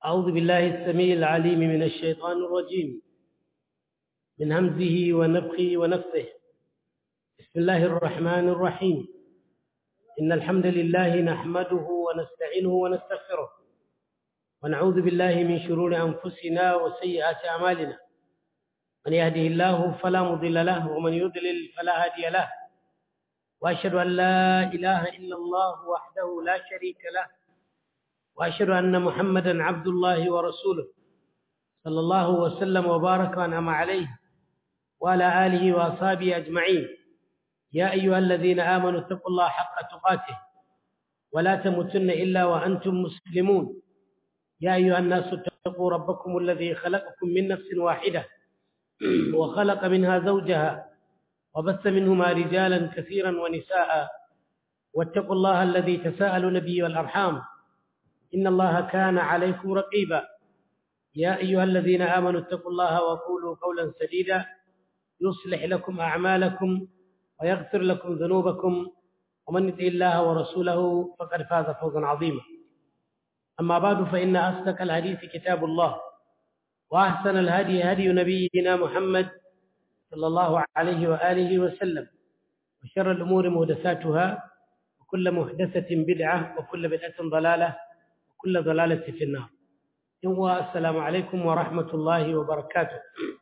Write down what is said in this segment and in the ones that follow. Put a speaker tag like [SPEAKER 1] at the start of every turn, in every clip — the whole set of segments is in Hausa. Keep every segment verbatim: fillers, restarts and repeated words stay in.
[SPEAKER 1] أعوذ بالله السميع العليم من الشيطان الرجيم من همزه ونفخه ونفثه. بسم الله الرحمن الرحيم. إن الحمد لله نحمده ونستعينه ونستغفره ونعوذ بالله من شرور أنفسنا وسيئات أعمالنا. من يهده الله فلا مضل له ومن يضلل فلا هادي له، وأشهد أن لا إله إلا الله وحده لا شريك له، وأشهد أن محمدا عبد الله ورسوله صلى الله وسلم وبارك وأنعم عليه وعلى آله وأصحابه أجمعين. يا أيها الذين آمنوا اتقوا الله حق تقاته ولا تموتن إلا وأنتم مسلمون. يا أيها الناس اتقوا ربكم الذي خلقكم من نفس واحدة وخلق منها زوجها وبث منهما رجالا كثيرا ونساء، واتقوا الله الذي تساءلون به والأرحام إن الله كان عليكم رقيبا. يا أيها الذين آمنوا اتقوا الله وقولوا قولا سديدا يصلح لكم أعمالكم ويغفر لكم ذنوبكم، ومن يطع الله ورسوله فقد فاز فوزا عظيما. أما بعد، فإن أصدق الحديث كتاب الله، وأحسن الهدي هدي نبينا محمد صلى الله عليه وآله وسلم، وشر الأمور محدثاتها، وكل محدثة بدعة، وكل بدعة ضلالة، وكل ضلالة في النار. السلام عليكم ورحمة الله وبركاته.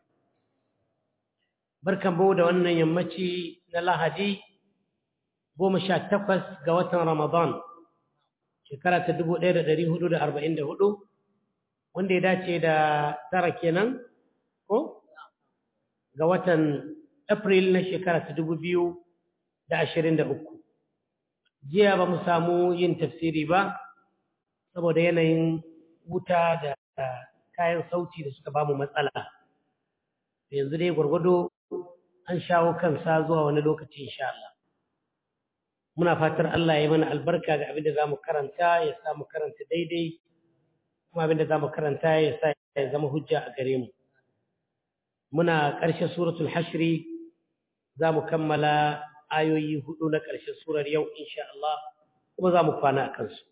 [SPEAKER 1] barkan mu da wannan yammaci na Lahadi goma sha takwas ga watan Ramadan shekara ta dubu ɗaya da ɗari hudu da arba'in da hudu, wanda ya dace da tara kenan ko ga watan April na shekara ta dubu biyu da ashirin da uku. Jiya ba mu samu yin tafsiri ba saboda yanayin wuta da kayan sauti da suka bamu matsala. Yanzu dai gwargwado an shawo kansa zuwa wani lokaci insha Allah. Muna fatar Allah ya mana albarka ga abin da zamu karanta, ya sa mu karanta daidai, kuma abin da zamu karanta ya sa ya zama hujja a gare mu. Muna ƙarshen suratul Hashri, zamu kammala ayoyi hudu na ƙarshen surar yau insha Allah, kuma zamu kwana a kansu.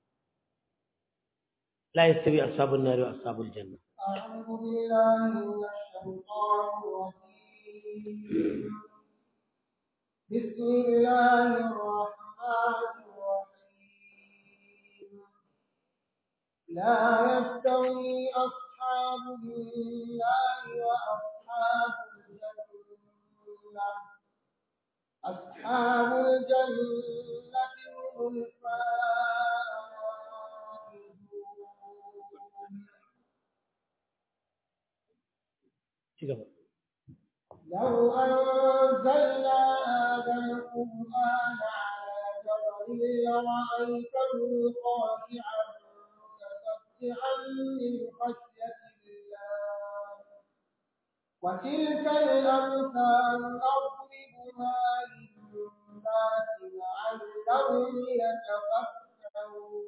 [SPEAKER 1] لا يستوي أصحاب النار وأصحاب الجنة.
[SPEAKER 2] أعوذ بالله من الشيطان الرجيم. بسم الله الرحمن الرحيم. لا يستوي أصحاب النار وأصحاب الجنة. أصحاب الجنة هم لو أنزلنا هذا القرآن على جبل لرأيته خاشعا متصدعا من خشية الله. وتلك الأمثال نضربها للناس لعلهم يتفكرون.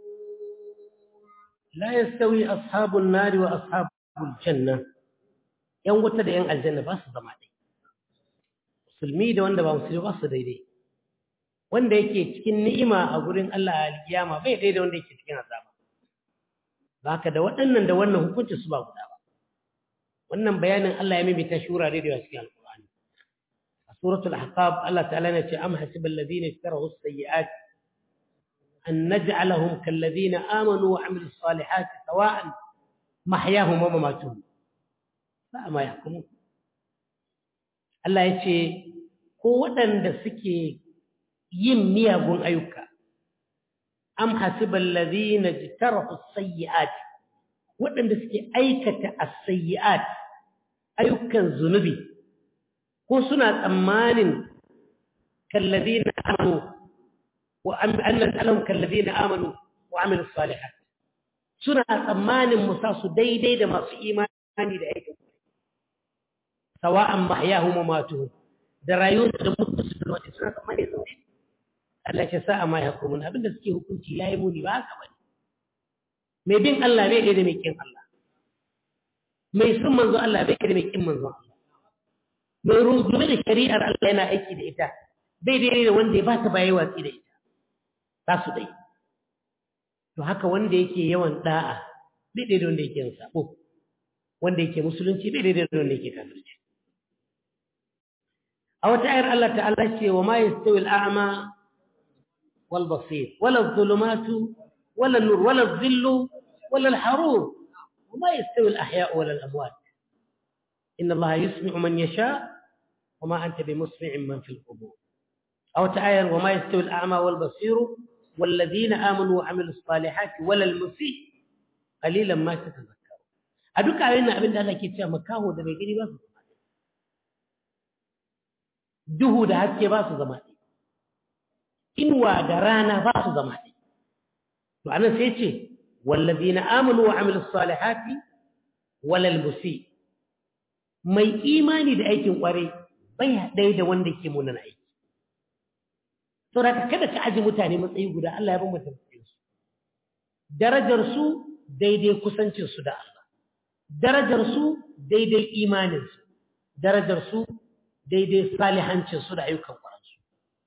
[SPEAKER 1] لا يستوي أصحاب النار وأصحاب الجنة. ‘yan wuta da ‘yan aljanna ba su zama ɗai, musulmi da wanda ba musulmi ba su daidai, wanda yake cikin ni'ima a gurin Allah a alkiyama bai daidai wanda yake cikin azaba. Ba ka da waɗannan da wannan hukuncin su ba guda ba. Wannan bayanin Allah ya mimita shura da yawa cikin alƙur'ani. A suratul ahqaf Allah ta'ala ya ce am hasibal ladina ishtarahu as-sayyi'at an naj'alahum kal ladina amanu wa 'amilus salihati sawa'an mahyahum wa mamatuhum ba ma yakumu. Allah ya ce ko waɗanda suke yin miyagun ayyuka, am hasibal ladhina jtarahu as-sayyi'at, waɗanda suke aikata as-sayyi'at ayyukan zunubi, ko suna tsammanin kal ladina amanu wa anna lahum kal ladina amanu wa amilus salihat, suna tsammanin musa su daidai da masu imani da aikin sawa'an mahyahum wa matuhum, da rayuwar da mutu su da wata suna tsammani su ne. Allah ya sa'a ma yahkumun, abinda suke hukunci yayi muni ba haka bane. Mai bin Allah bai da mai kin Allah, mai sun manzo Allah bai da mai kin manzo Allah, mai rungume da shari'ar Allah yana aiki da ita bai da wanda ya ba ta bayi watsi da ita, ta su dai. To haka wanda yake yawan da'a bai daidai wanda yake yin sabo wanda yake musulunci bai daidai wanda yake kafirci a wata ayar Allah ta'ala ce wa ma yastawi al-a'ma wal basir wala adh-dhulumatu wala an-nur wala adh-dhillu wala al-harur wa ma yastawi al-ahya' wala al-amwat inna Allah yusmi'u man yasha wa ma anta bimusmi'in man fil qubur aw ta'ayar wa ma yastawi al-a'ma wal basir والذين آمنوا وعملوا الصالحات ولا المسيء قليلا ما تتذكرون أدوك علينا أبن الله كتاب مكاهو ده بيجري باسو زماني دهو ده هاتي باسو زماني إنوا درانا باسو زماني وأنا سيتي والذين آمنوا وعملوا الصالحات ولا المسيء mai imani da aikin kwarai bai haɗe da wanda ke munan aiki saboda kada ka aji mutane matsayi guda Allah ya bambanta su darajar su daidai kusancin su da Allah darajar su daidai imanin su darajar su daidai salihancin su da ayyukan kwaran su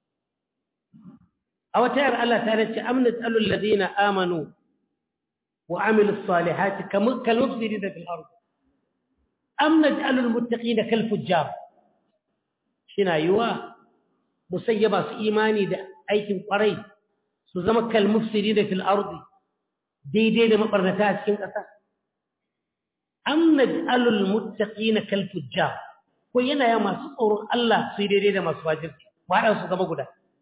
[SPEAKER 1] a wata yar Allah ta ce amna alul ladina amanu wa amilus salihati kal mufsidina fil ard amna alul muttaqina kal fujjar shina yuwa musayyaba su imani da aikin kwarai su zama kal mufsidina fil ardi daidai da mabarnata a cikin ƙasa am naj'alul muttaqina kal fujjar ko yana ya masu tsoron Allah su daidai da masu fajirci ba da su zama guda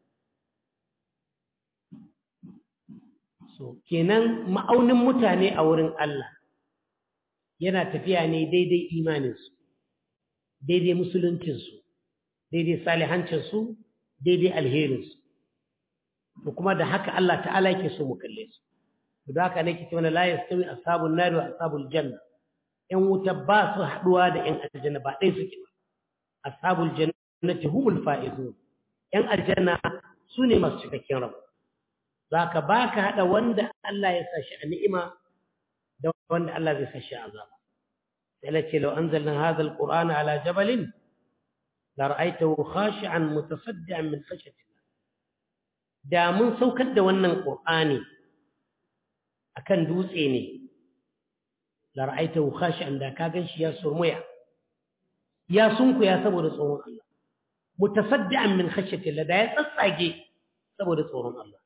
[SPEAKER 1] so kenan ma'aunin mutane a wurin Allah yana tafiya ne daidai imaninsu daidai musuluncinsu daidai salihancinsu daidai alherinsu to kuma da haka Allah ta'ala yake so mu kalle su da haka ne kike wannan la yastawi ashabun nar wa ashabul janna in wuta ba su haduwa da in aljanna ba dai suke ba ashabul jannati humul faizun in aljanna sune masu cikakken rabo zaka baka hada wanda Allah ya sa shi a ni'ima da wanda Allah zai sa shi a azaba sai la ce law anzalna hadha alqur'ana ala jabalin la ra'aytahu khashi'an mutasaddian min khashyati da mun saukar da wannan qur'ani akan dutse ne la ra'aytahu khashi'an da ka ganshi ya surmuya ya sunkuya saboda tsoron Allah mutasaddian min khashyati Allah da ya tsatsage saboda tsoron Allah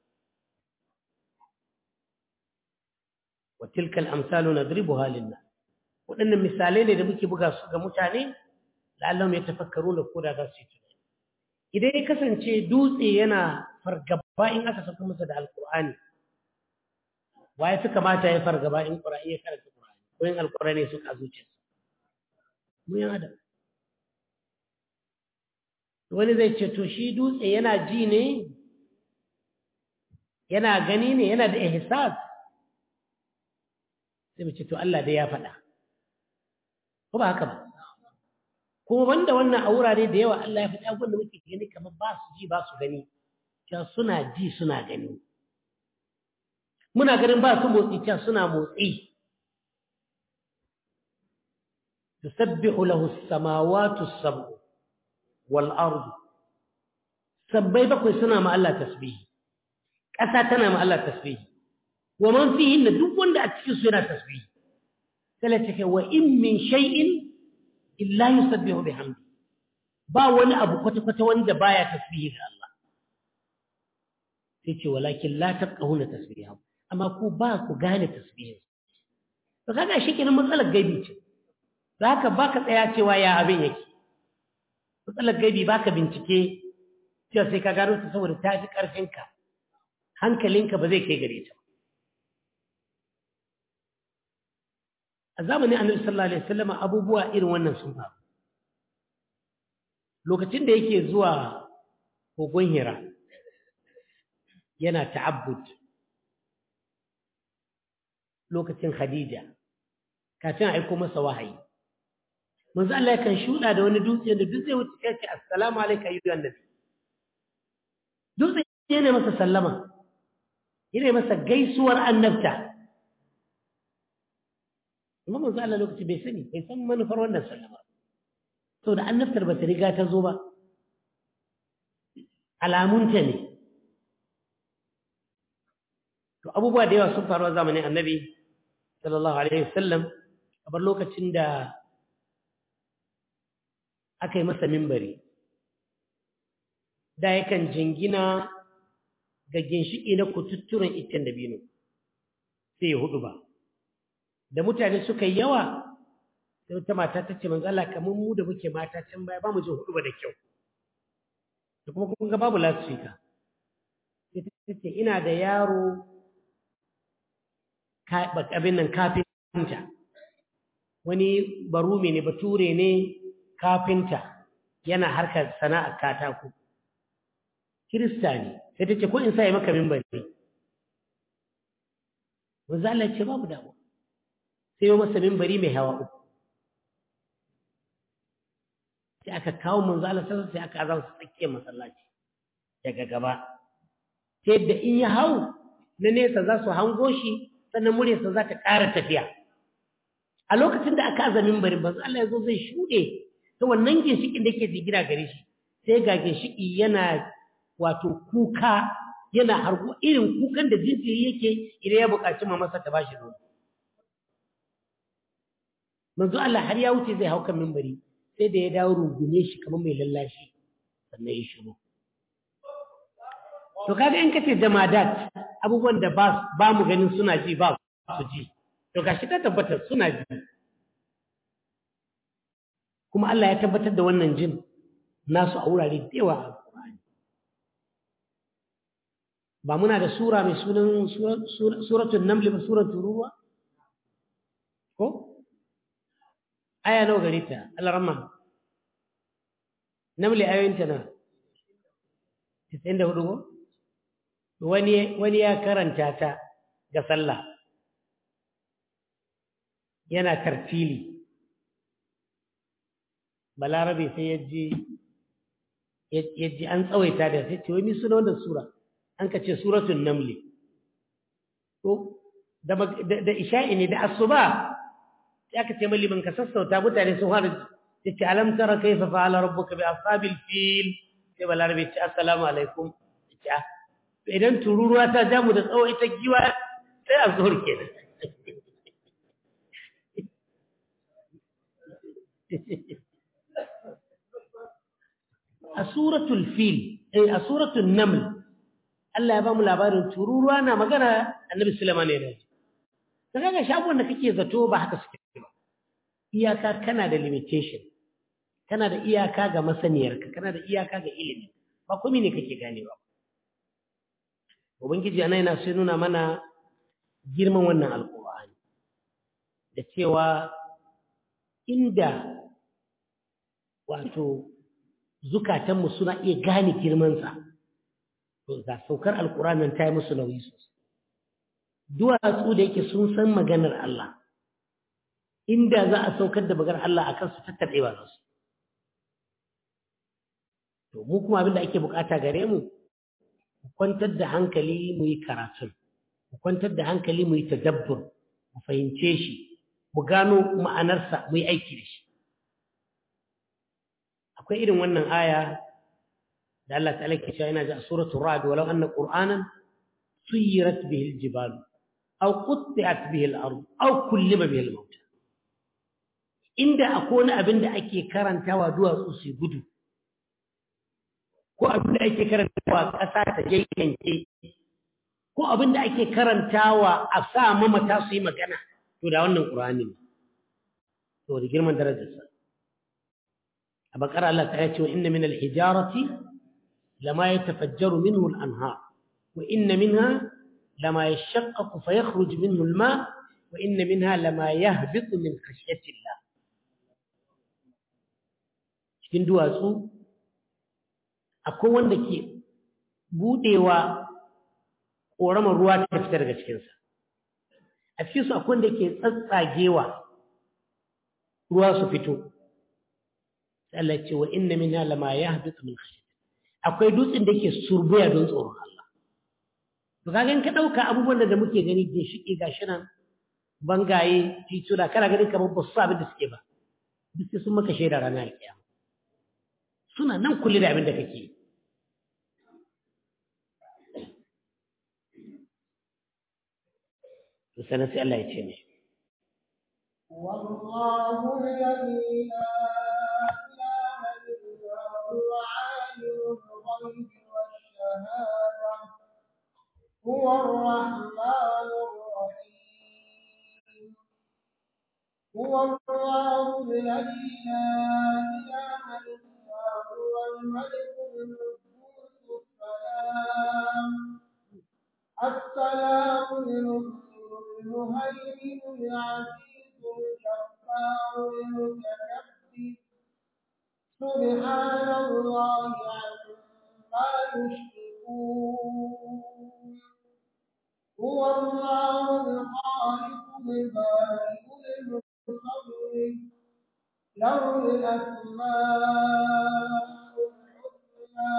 [SPEAKER 1] wa tilka al-amsalu nadribuha lin-nas wadannan misalai ne da muke buga su ga mutane la'allahum yatafakkaruna ko da za su yi tunani idan ya kasance dutse yana fargaba in aka saka masa da alqur'ani waye fi kamata ya fargaba in qur'ani ya karanta qur'ani ko in alqur'ani suka zuciyarsa mu yan adam wani zai ce to shi dutse yana ji ne yana gani ne yana da ihsas sai mu ce to Allah dai ya faɗa ko ba haka ba kuma banda wannan a wurare da yawa Allah ya faɗa abin da muke gani kamar ba su ji ba su gani cewa suna ji suna gani muna ganin ba su motsi cewa suna motsi tusabbihu lahu as-samawati as-sab'u wal ardu sabbai bakwai suna ma Allah tasbihi ƙasa tana ma Allah tasbihi wa man fihi duk wanda a cikin su yana tasbihi sai take wa in min shay'in illa yusabbihu bihamdi ba wani abu kwata kwata wanda baya tasbihi ga Allah sai ce walakin la taqahuna tasbihahu amma ku ba ku gane tasbihin to kaga shi kenan matsalar gaibi ce zaka baka tsaya cewa ya abin yake matsalar gaibi baka bincike cewa sai ka gano ta saboda ta fi karfinka hankalinka ba zai kai gare ta a zamanin annabi sallallahu alaihi wasallam abubuwa irin wannan sun faru lokacin da yake zuwa kogon Hira yana ta'abbud lokacin Khadija kafin a aiko masa wahayi manzo Allah yakan shuda da wani dutse da dutse wuce kai ce assalamu alayka ayyuhan nabi dutse yana masa sallama yana masa gaisuwar annabta amma manzo Allah lokaci bai sani bai san manufar wannan sallama to da annabtar ba ta riga ta zo ba alamunta ne to abubuwa da yawa sun faru a zamanin annabi sallallahu alaihi wasallam kamar lokacin da aka yi masa mimbari da yakan jingina ga ginshiki na kututturen iccen dabino sai ya hudu ba da mutane suka yi yawa sai wata mata ta ce manzo Allah kamar mu da muke mata can baya ba mu jin hudu ba da kyau da kuma kun ga babu lasfika sai ta ce ina da yaro abin nan kafinta wani barumi ne bature ne kafinta yana harkar sana'ar katako kirista ne sai ta ce ko in sai maka mimbari manzo Allah ce babu damu sai ya masa mimbari mai hawa uku sai aka kawo manzo Allah sai sai aka azama tsakiyar masallaci daga gaba sai da in ya hau na nesa za su hango shi sannan muryarsa za ta ƙara tafiya a lokacin da aka aza mimbarin manzo Allah ya zo zai shuɗe ta wannan ginshikin da yake jigina gare shi sai ga ginshiki yana wato kuka yana hargo irin kukan da jinjiri yake idan ya buƙaci mamarsa ta bashi nono manzo Allah har ya wuce zai hau kan mimbari sai da ya dawo rungume shi kamar mai lallashi sannan ya shiru to kaga in kace jamadat abubuwan da ba ba mu ganin suna ji ba su ji to gashi ta tabbatar suna ji kuma Allah ya tabbatar da wannan jin nasu a wurare da yawa a Qur'ani ba muna da sura mai sunan suratul naml ba suratul ruwa ko aya nawa gare ta Allah rahma naml ayoyinta na tisa'in da hudu ko wani wani ya karanta ta ga sallah yana tartili balarabe sai yaji yaji an tsawaita da sai ce wani suna wannan sura an ka ce suratul naml to da da isha'i ne da asuba ya ka ce maliman ka sassauta mutane sun har ce alam tara kayfa fa'ala rabbuka bi ashabil fil sai balarabe ce assalamu alaikum ce idan tururuwa ta jamu da tsawo ita giwa sai a zuhur kenan a suratul fil eh a suratul naml Allah ya ba mu labarin tururuwa na magana annabi Sulaiman ne da shi kaga shagon da kake zato ba haka suke ba iyaka kana da limitation kana da iyaka ga masaniyarka kana da iyaka ga ilimi ba komai ne kake ganewa ubangiji ana yana sai nuna mana girman wannan alqur'ani da cewa inda wato zukatanmu suna iya gane girmansa to ga saukar alqur'anin ta yi musu nauyi sosai duwatsu da yake sun san maganar Allah inda za a saukar da maganar Allah a kansu tattaɓe ba su to mu kuma abinda ake bukata gare mu mu kwantar da hankali mu yi karatun mu kwantar da hankali mu yi tadabbur mu fahimce shi mu gano ma'anarsa mu yi aiki da shi akwai irin wannan aya da Allah ta'ala ke cewa yana da suratul ra'd walau anna qur'anan suyirat bihi al-jibal aw qutti'at bihi al-ard aw kullima bihi al-maut inda akwai wani abin da ake karantawa duwatsu su gudu ko abin da ake karantawa ƙasa ta yayyanke ko abin da ake karantawa a sa mamata su yi magana to da wannan qur'ani ne to da girman darajarsa a bakara Allah ta ce wa inna min al-hijarati lama yatafajjaru minhu al-anhar wa inna minha lama yashaqqaqu fayakhruju minhu al-ma' wa inna minha lama yahbitu min khashyati Allah cikin duwatsu akwai wanda ke budewa ƙoramar ruwa ta fita daga cikinsa a cikinsu akwai wanda ke tsatsagewa ruwa su fito Allah ce wa inna minha lama yahbitu min khashyati akwai dutsen da ke surbuya don tsoron Allah to kaga in ka dauka abubuwan da muke gani da shike gashi nan bangaye tituna kana ganin kamar ba su abin da suke ba duk sun maka shaida ranar kiyama suna nan kulli da abin da kake to sanan sai Allah ya ce ne
[SPEAKER 2] والله الذي لا إله إلا هو عالم الغيب والشهادة هو الرحمن الرحيم هو الله الذي لا إله إلا هو الملك القدوس السلام السلام المؤمن المهيمن العزيز الجبار المتكبر سبحان الله عما يشركون هو الله الخالق البارئ المصور له الأسماء الحسنى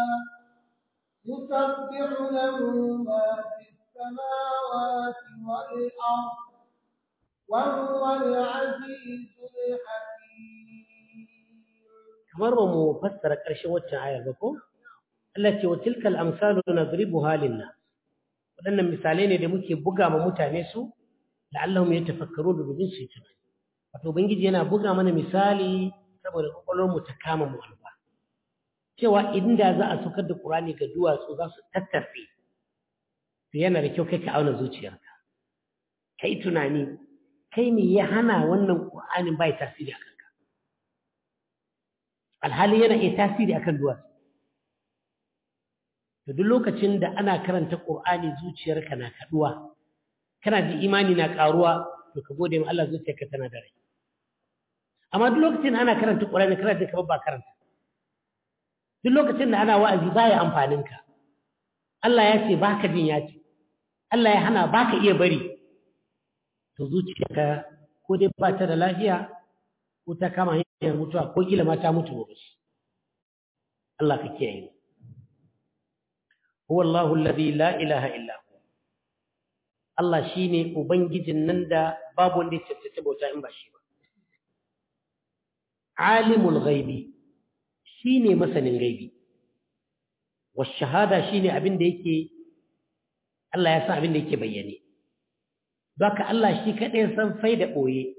[SPEAKER 2] يسبح له ما في السماوات والأرض وهو العزيز الحكيم.
[SPEAKER 1] kamar ba mu fassara ƙarshen waccan ayar ba ko Allah ce wa tilkal amsalu nadribuha lin-nas wadannan misalai ne da muke buga ma mutane su la'allahum yatafakkarun da dubin su tunani wato ubangiji yana buga mana misali saboda kokolwar mu ta kama mu alba cewa inda za a sukar da Qur'ani ga duwatsu za su tattafe to yana da kyau kai ka auna zuciyarka kai tunani kai me ya hana wannan Qur'anin bai tasiri akan ka alhali yana iya tasiri akan duwatsu to duk lokacin da ana karanta Qur'ani zuciyarka na kaduwa kana ji imani na karuwa to ka gode ma Allah zuciyarka tana da rai amma duk lokacin ana karanta Qur'ani kana ji kamar ba karanta duk lokacin da ana wa'azi baya amfanin ka Allah ya ce baka jin ya ce Allah ya hana baka iya bari to zuciyarka ko dai ba ta da lafiya ko ta kama hanyar mutuwa ko kila ma ta mutu ba Allah ka kiyaye huwa Allahu alladhi la ilaha illa hu Allah shine ubangijin nan da babu wanda ya tantance bauta in ba shi ba alimul ghaibi shine masanin gaibi was shahada shine abin da yake Allah ya san abin da yake bayyane baka Allah shi kadai san faida boye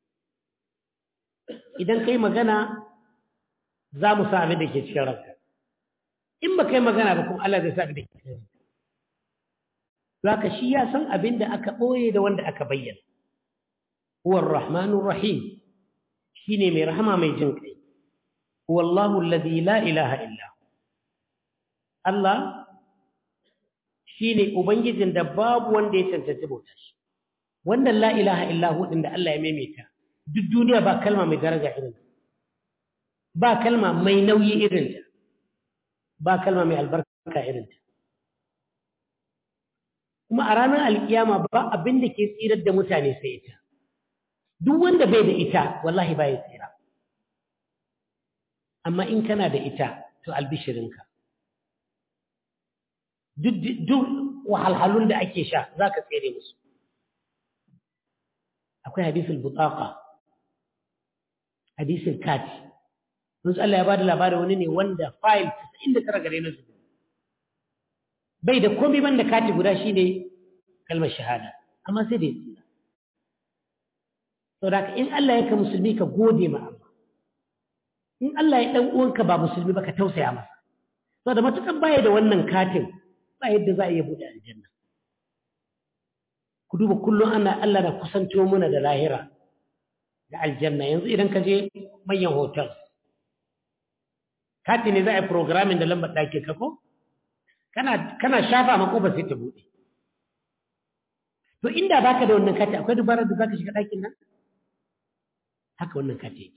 [SPEAKER 1] idan kai magana za mu sa abin da ke cikin ranka in ba kai magana ba kuma Allah zai sa abin da ke cikin ranka baka shi ya san abin da aka boye da wanda aka bayyana huwa ar-rahmanur rahim shine mai rahama mai jin kai huwa Allahu alladhi la ilaha illa hu Allah shine ubangijin da babu wanda ya tantance bauta shi wannan la ilaha illa hu din da Allah ya maimaita duk duniya ba kalma mai daraja irin ta ba kalma mai nauyi irin ta ba kalma mai albarka irin ta kuma a ranar alkiyama ba abin da ke tsirar da mutane sai ita duk wanda bai da ita wallahi ba ya tsira amma in kana da ita to albishirinka duk wahalhalun da ake sha za ka tsere musu akwai hadisul butaqa hadisul kati mun Allah ya bada labarin wani ne wanda file tisa'in da tara gare na su bai da komai banda kati guda shine kalmar shahada amma sai da tsira saboda in Allah ya ka musulmi ka gode ma Allah in Allah ya dan uwanka ba musulmi ba ka tausaya masa saboda matukan baya da wannan katin ba yadda za a iya bude aljanna ku duba kullum ana Allah na kusanto muna da lahira da aljanna yanzu idan ka je manyan hotel kati ne za a yi programming da lambar ɗakin ka ko kana kana shafa makoba sai ta bude to inda baka da wannan kati akwai dubarar da zaka shiga ɗakin nan haka wannan kati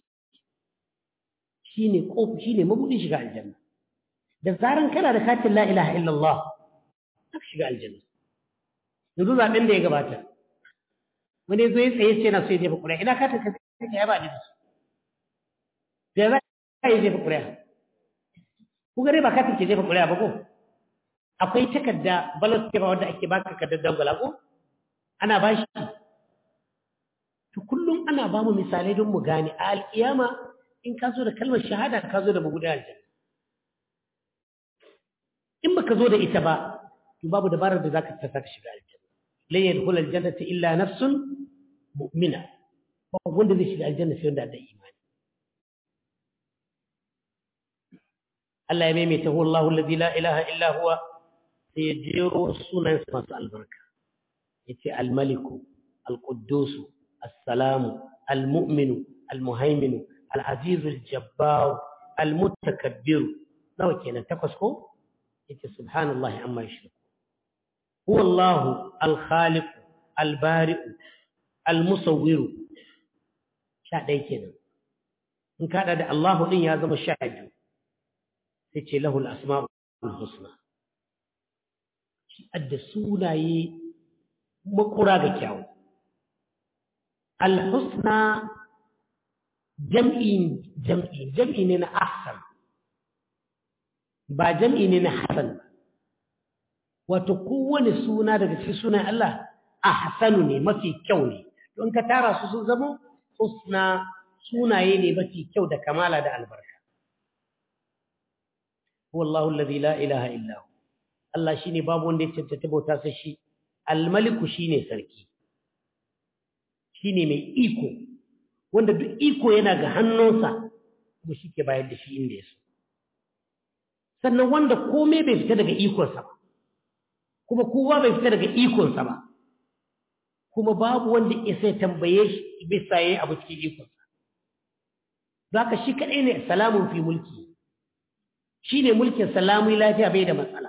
[SPEAKER 1] shine kofi shine mabudin shiga aljanna da zaran kana da katin la ilaha illallah zaka shiga aljanna yanzu zaben da ya gabata wani zo ya tsaye sai na so ya jefa ƙuri'a ina katin ka sai ya ba ni da su da za ka yi jefa ƙuri'a ku gare ba katin ke jefa ƙuri'a ba ko akwai takarda ballot paper wanda ake baka takardar dangwala ko ana ba shi to kullum ana ba mu misalai don mu gane a alƙiyama in ka zo da kalmar shahada ka zo da bugu da aljanna in baka zo da ita ba to babu dabarar da zaka ta saka shiga aljanna la yadkhul aljannata illa nafsun mu'mina ba wanda zai shiga aljanna sai wanda da imani Allah ya maimaita huwa Allahu alladhi la ilaha illa huwa sai ya jero sunan masu albarka yace al-maliku al-quddus as-salamu al-mu'minu al-muhaiminu al-azizu al-jabbar al-mutakabbir nawa kenan takwas ko yace subhanallahi amma yushriku huwa Allahu al-khaliq al-bari' al-musawwir sha dai kenan in ka da Allahu din ya zama sha biyu sai ce lahu al-asma'ul husna shi adda sunaye makura ga kyawu al-husna jam'i jam'i jam'i ne na ahsan ba jam'i ne na hasan wato kowane suna daga cikin sunan Allah ahsanu ne mafi kyau ne don ka tara su sun zama husna sunaye ne mafi kyau da kamala da albarka wallahu alladhi la ilaha illa hu Allah shine babu wanda ya cancanta bauta sai shi al-maliku shine sarki shine mai iko wanda duk iko yana ga hannunsa kuma shike bayar da shi inda yaso sannan wanda komai bai fita daga ikonsa ba kuma kowa bai fita daga ikonsa ba kuma babu wanda ya sai tambaye shi bisa yayi abu cikin ikonsa zaka shi kadai ne salamun fi mulki shine mulkin salamu lafiya bai da matsala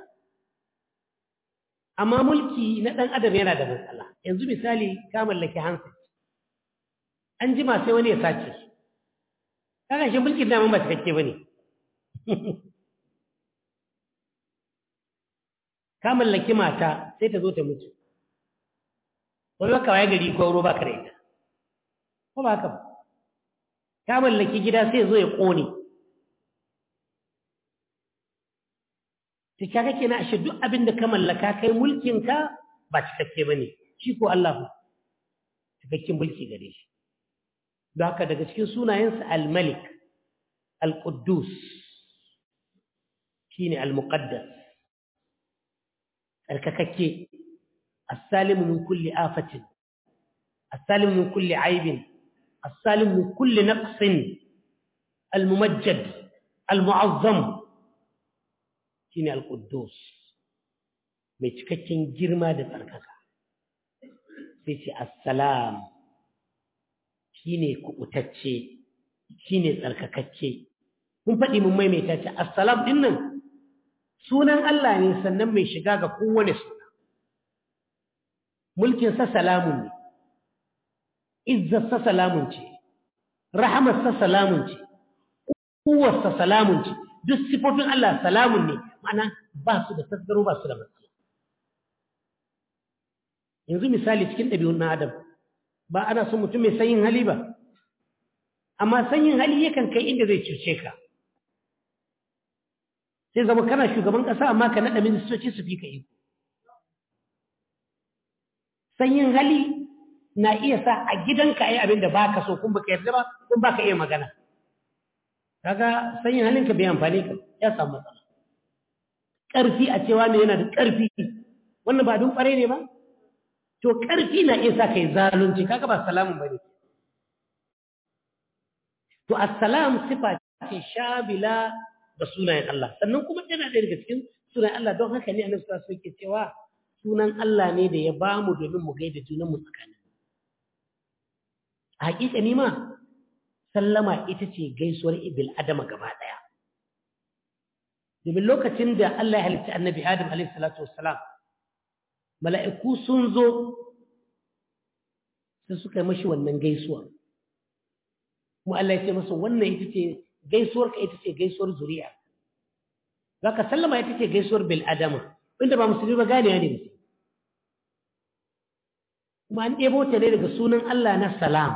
[SPEAKER 1] amma mulki na dan adam yana da matsala yanzu misali ka mallaki handset an jima sai wani ya sace shi kaga shi mulkin da mun ba cikakke bane ka mallaki mata sai ta zo ta mutu wani baka waye gari ko ruwa baka da ita ko ba haka ba ka mallaki gida sai zo ya kone ta kaga kenan ashe duk abin da ka mallaka kai mulkin ka ba cikakke bane shi ko Allah ba cikakken mulki gare shi don haka daga cikin sunayensa al-malik al-quddus shine al-muqaddas الكككي السالم من كل آفة السالم من كل عيب السالم من كل نقص الممجد المعظم شيني القدوس ميتككين جرما da tsarkaka sai ce assalam shine kubutacce shine tsarkakacce mun faɗi mun maimaita ce assalam din nan sunan Allah ne sannan mai shiga ga kowane suna mulkinsa salamun ne izzarsa salamun ce rahamarsa salamun ce kuwarsa salamun ce duk sifofin Allah salamun ne ma'ana ba su da tasgaro ba su da matsala yanzu misali cikin ɗabi'un na adam ba ana son mutum mai sanyin hali ba amma sanyin hali yakan kai inda zai cuce ka sai zama kana shugaban ƙasa amma ka naɗa ministoci su fi ka iko sanyin hali na iya sa a gidanka yi abin da ba ka so kun baka yarda ba kun ba ka iya magana kaga sanyin halinka bai amfani ka ya samu matsala ƙarfi a cewa ne yana da ƙarfi wannan ba dun ƙware ne ba to ƙarfi na iya sa ka yi zalunci kaga ba salamun ba ne to assalam sifa ce shabila da sunayen Allah sannan kuma yana ɗaya daga cikin sunayen Allah don haka ne annabi sallallahu alaihi wasallam yake cewa sunan Allah ne da ya bamu domin mu gaida junan mu tsakanin a hakika ni ma sallama ita ce gaisuwar ibil adama gaba daya domin lokacin da Allah ya halitta annabi Adam alaihi salatu wassalam mala'iku sun zo sai suka yi mashi wannan gaisuwar kuma Allah ya ce masa wannan ita ce gaisuwar ka ita ce gaisuwar zuriya zaka sallama ita ce gaisuwar bil adama inda ba musulmi ba gane ne musulmi kuma an ɗebo ta ne daga sunan Allah na salam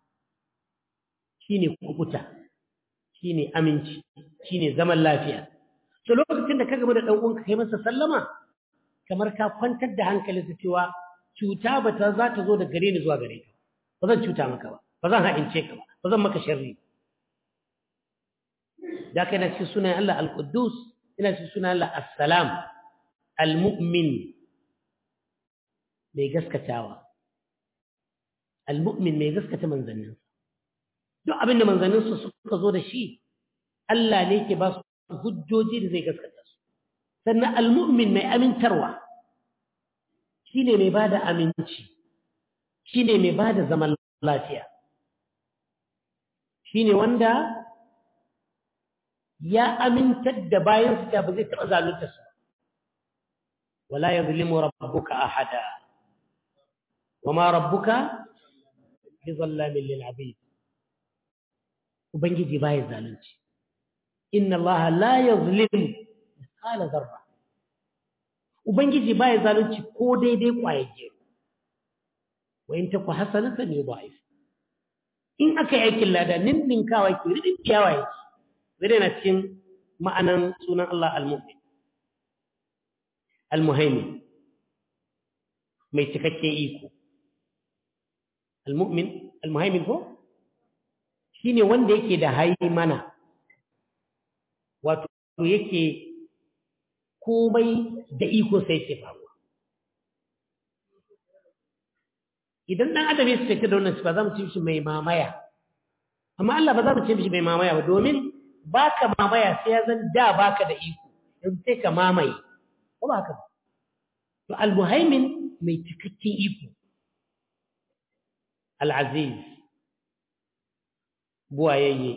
[SPEAKER 1] shine kubuta shine aminci shine zaman lafiya to lokacin da ka gama da dan uwanka kai masa sallama kamar ka kwantar da hankalinsa cewa cuta ba ta za ta zo da gare ni zuwa gare ka ba zan cuta maka ba ba zan ha'ince ka ba ba zan maka sharri da kai na cikin sunan Allah al-Quddus ina cikin sunan Allah as-Salam al-Mu'min mai gaskatawa al-mu'min mai gaskata manzannin duk abinda manzannin su suka zo da shi Allah ne yake ba su hujjoji da zai gaskata su sannan al-mu'min mai amintarwa shine mai bada aminci shine mai bada zaman lafiya shine wanda ya amintar da bayan su da ba zai taɓa zalunta su wala yuzlimu rabbuka ahada wama rabbuka bizallamin lil abid ubangiji baya zalunci inna allaha la yuzlimu mithqala dharra ubangiji baya zalunci ko daidai kwaye wa in taku hasanatan yudha'if in aka yi aikin lada ninninkawa ke ridin kiyawa yake zai na cikin ma'anan sunan Allah al-mu'min al-muhaimin mai cikakken iko al-mu'min al-muhaimin ko shine wanda yake da haimana wato yake komai da iko sai ke faruwa idan dan adam ya sake da wannan sifa zamu ce shi mai mamaya amma Allah ba za mu ce shi mai mamaya ba domin baka mamaya sai ya zan da baka da iko yanzu sai ka mamaye ko ba haka ba to al-muhaimin mai cikakken iko al-aziz buwayayye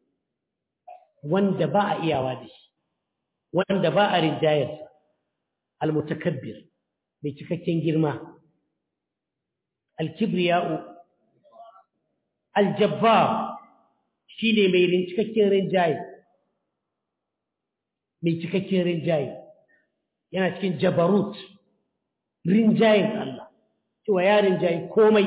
[SPEAKER 1] wanda ba a iyawa da shi wanda ba a rinjayarsa al-mutakabbir mai cikakken girma al-kibriya'u al-jabbar shine mai cikakken rinjaye mai cikakken rinjaye yana cikin jabarut rinjayen Allah cewa ya rinjaye komai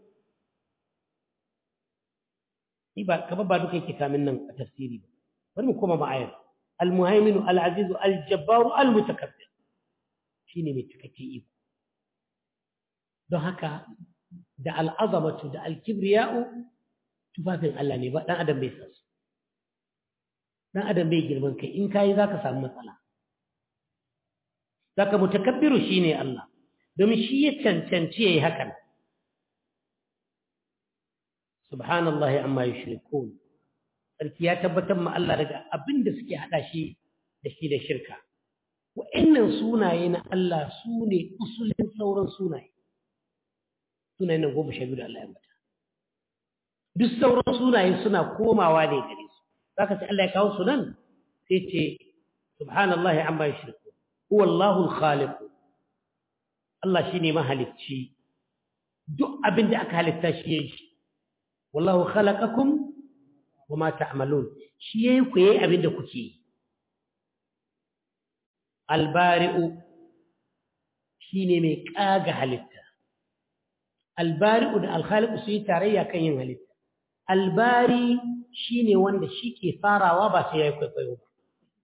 [SPEAKER 1] ni ba kaba ba duka yake kamin nan a tafsiri ba bari mu koma ma'ayar al-muhaimin al-aziz al-jabbar al-mutakabbir shine mai cikakken iko don haka da al-azamatu da al-kibriya'u tufafin Allah ne ba dan adam bai san su dan adam bai girman kai in kai zaka samu matsala zaka mutakabbiru shine Allah domin shi ya cancanci yayi hakan subhanallahi amma yushrikun sarki ya tabbatar ma Allah daga abinda suke hada shi da shi da shirka wa'annan sunaye na Allah sune usulin sauran sunaye sunayen nan goma sha biyu da Allah ya ambata duk sauran sunaye suna komawa ne gare su zaka ce Allah ya kawo su nan sai ce subhanallahi amma yushriku huwa Allahul khaliq Allah shine mahalicci duk abinda aka halitta shi yayi wallahu khalaqakum wama ta'malun shi yayi ku yayi abinda kuke yi albari'u shine mai kaga halitta albari'u da alkhaliqu su yi tarayya kan yin halitta albari shine wanda shike farawa ba sai yayi kwaikwayo ba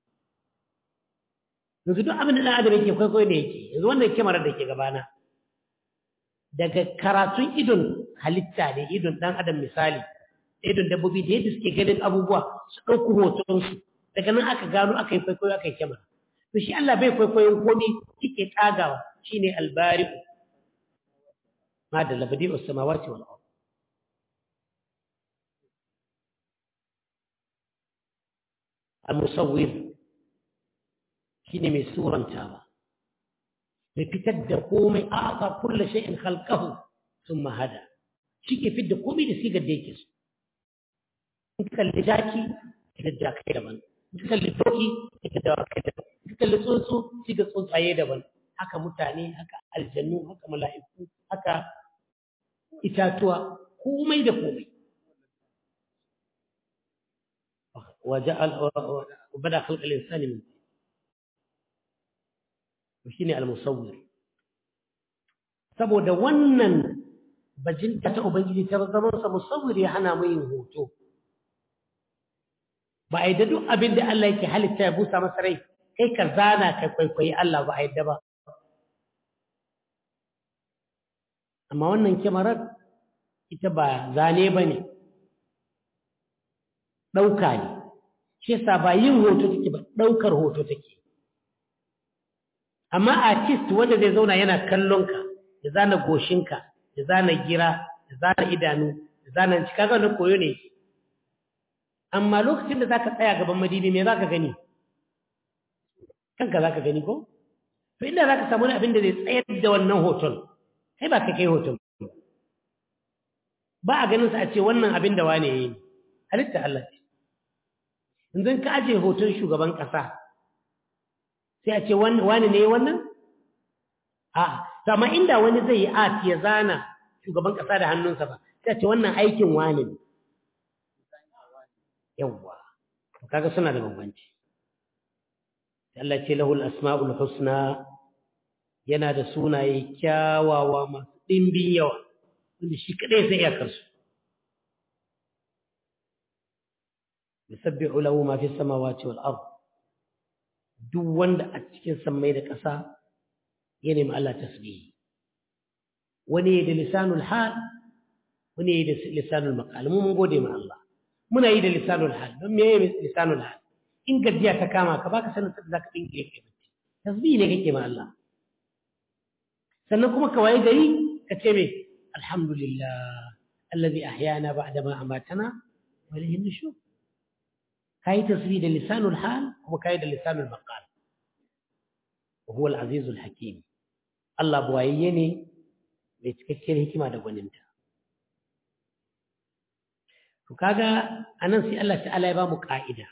[SPEAKER 1] yanzu duk abin da dan adam yake kwaikwayo ne yake yanzu wannan kyamarar da ke gabana daga karatun idon halitta ne idon dan adam misali idon dabbobi da yadda suke ganin abubuwa su ɗauki hoton su daga nan aka gano aka yi kwaikwayo aka yi kyamara to shi Allah bai kwaikwayon komai yake kagawa shine albari'u ma da labadi'us samawati wal ard al-musawwir shine mai surantawa mai fitar da komai a aka kulla shay'in khalqahu thumma hada shike fitar da komai da sigar da yake so in kalli jaki da jakai daban in kalli doki da dawakai daban in kalli tsuntsu sigar tsuntsaye daban haka mutane haka aljannu haka mala'iku haka itatuwa komai da komai وجعل وبدا خلق الانسان من shine al-musawwir saboda wannan bajinta ta ubangiji ta zama sa musawwir ya hana mu yin hoto ba ai da duk abin da Allah yake halitta ya busa masa rai kai ka zana kai kwaikwayi Allah ba ai da ba amma wannan kyamarar ita ba zane bane dauka ne shi yasa ba yin hoto take ba daukar hoto take amma artist wanda zai zauna yana kallon ka ya zana goshinka ya zana gira da zana idanu da zana ci kaga na koyo ne amma lokacin da zaka tsaya gaban madibi me zaka gani kanka zaka gani ko to inda zaka samu abin da zai tsayar da wannan hoton sai ba ka kai hoton ba a ganin sa a ce wannan abin da wane yayi halitta Allah ce idan ka aje hoton shugaban kasa sai a ce wani ne wannan a amma inda wani zai yi art ya zana shugaban kasa da hannunsa ba sai a ce wannan aikin wani ne yawa kaga suna da bambanci Allah ce lahul asmaul husna yana da sunaye kyawawa masu dimbin yawa wanda shi kadai sai ya karsu yusabbihu lahu ma fi samawati wal ard duk wanda a cikin sammai da ƙasa ya nemi Allah tasbihi wani da lisanul hal wani da lisanul maqal mun gode ma Allah muna yi da lisanul hal don me lisanul hal in gajiya ta kama ka baka sanin sai zaka dinga yake bace tasbihi ne kake ma Allah sannan kuma ka waye gari ka ce me alhamdulillah alladhi ahyana ba'da ma amatana wa ilayhi nushur kai tasbih da lisanul hal kuma kai da lisanul maqal wa huwa al-azizul hakim Allah buwaye ne mai cikakkiyar hikima da gwaninta to kaga anan sai Allah ta'ala ya ba mu ka'ida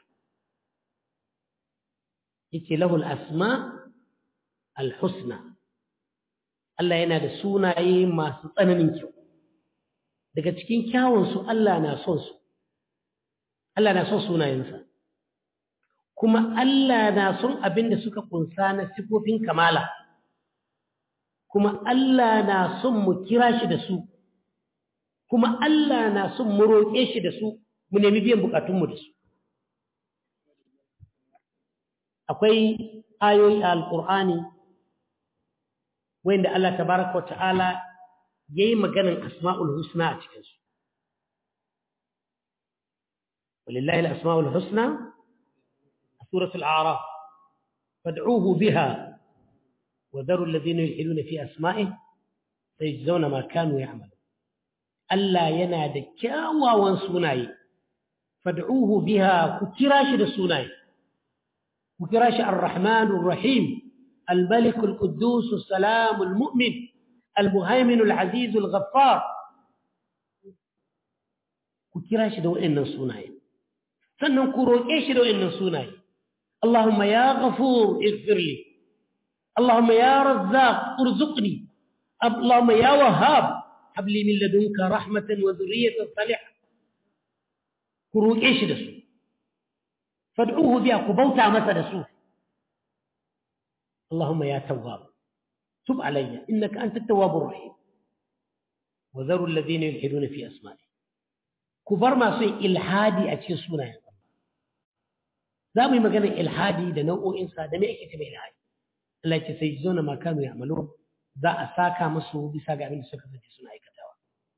[SPEAKER 1] yace lahul asma al-husna Allah yana da sunaye masu tsananin kyau daga cikin kyawun su Allah na son su Allah na son sunayensa kuma Allah na son abin da suka kunsa na sifofin kamala kuma Allah na son mu kira shi da su kuma Allah na son mu roƙe shi da su mu nemi biyan bukatunmu da su akwai ayoyi a alƙur'ani wanda Allah tabaraka wa ta'ala yayi maganan asma'ul husna a cikin su walillahi al-asma'ul husna suratul a'raf fad'uhu biha wa dharu alladhina yulhiduna fi asma'ihi sayajzawna ma kanu ya'malun Allah yana da kyawawan sunaye fad'uhu biha ku kira shi da sunaye ku kira shi ar-rahmanur rahim الملك القدوس السلام المؤمن المهيمن العزيز الغفار كراش دو إن الصناعي سننكروا إيش دو إن الصناعي اللهم يا غفور اغفر لي اللهم يا رزاق ارزقني اللهم يا وهاب هب لي من لدنك رحمة وذرية صالحة كروا إيش دو فادعوه بها كبوتا مثل سوف اللهم يا تواب تب علي إنك أنت التواب الرحيم وذروا الذين يلحدون في أسمائه كبر ما سوء إلحادي أتي سونا يا الله زامي ما كان إلحادي ده نوع إنسان ده ما يكتب إلحادي الله يتسيجزون ما كانوا يعملون ذا أساكا مسو بساقا من سكة في سونا يكتوا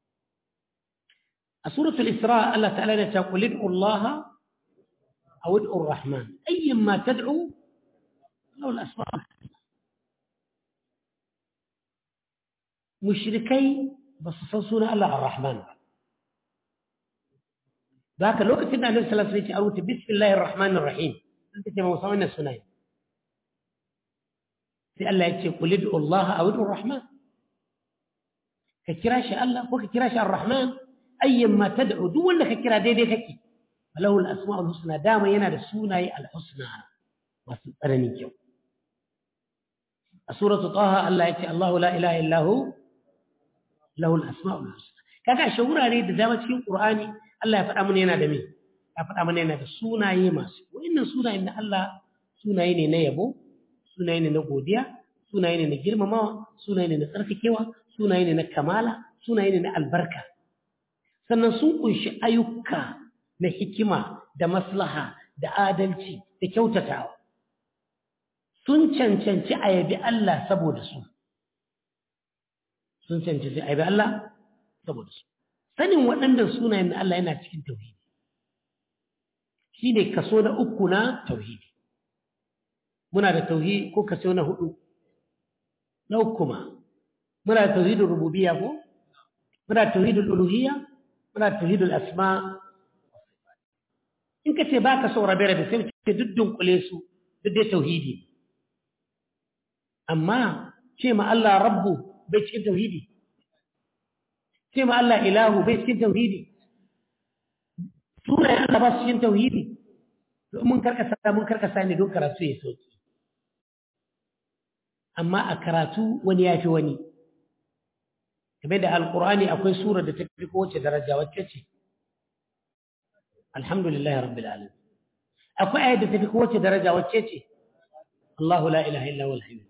[SPEAKER 1] سورة الإسراء الله تعالى يقول ادعوا الله أو ادعوا الرحمن أيما تدعو له الأسماء مشركي بس صنصونا الله الرحمن ذاك الوقت إن النبي صلى الله عليه وسلم أروت بسم الله الرحمن الرحيم أنت كما وصلنا السنين في الله يقول قل ادعوا الله أو ادعوا الرحمن ككراش الله وككراش الرحمن أيما تدعو دون ككرا دي دي كي فله الأسماء الحسنى دام ينال السنة الحسنى وسألني جو سورة طه الله يقول الله لا إله إلا هو له الأسماء الحسنى كذا شعور أريد دامت في القرآن الله يفعل من ينادى مين يفعل من ينادى سونا يماس وإن سونا إن الله سونا يني نيبو سونا يني نقوديا سونا يني نجرم ما سونا يني نترك كوا سونا يني نكمالا سونا يني البركة سنسوق شيء أيوكا نحكمة ده مصلحة ده عدالتي ده كوتة sun cancanci a yabi Allah saboda su sun cancanci a yabi Allah saboda su sanin waɗannan sunayen da Allah yana cikin tauhidi shine kaso na uku na tauhidi muna da tauhidi ko kaso na hudu na uku ma muna da tauhidin rububiyya ko muna tauhidul uluhiyya muna tauhidul asma in ka ce baka so rabe rabe sai ce duddun kule su duk dai tauhidi amma ce ma Allah rabbu bai cikin tauhidi ce ma Allah ilahu bai cikin tauhidi sunayen Allah ba su cikin tauhidi mun karkasa mun karkasa ne don karatu ya sauki amma a karatu wani ya fi wani game da alkur'ani akwai sura da ta fi kowace daraja wacce ce alhamdulillahi rabbil alamin akwai ayat da ta fi kowace daraja wacce ce Allahu la ilaha illa huwal hayy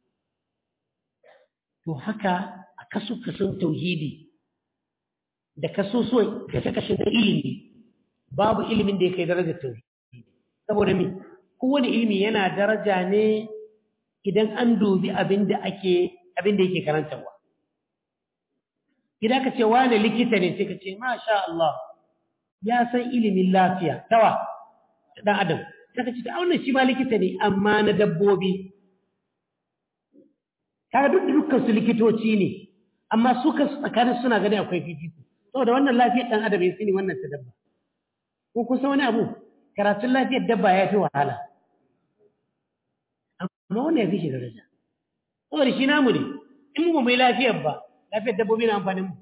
[SPEAKER 1] to haka a kaso kason tauhidi da kaso so kashe kashe da ilimi babu ilimin da yake darajar tauhidi saboda me kowane ilimi yana daraja ne idan an dubi abin da ake abin da yake karantarwa idan ka ce wani likita ne sai ka ce masha Allah ya san ilimin lafiya tawa dan adam sai ka ce ta wannan shi ma likita ne amma na dabbobi kaga duk dukkan su likitoci ne amma su kan tsakanin suna gani akwai fifiko saboda wannan lafiyar dan adam ya sani wannan ta dabba ko kun san wani abu karatun lafiyar dabba ya fi wahala amma wannan ya fi shi daraja saboda shi namu ne in mu mai lafiyar ba lafiyar dabbobi na amfanin mu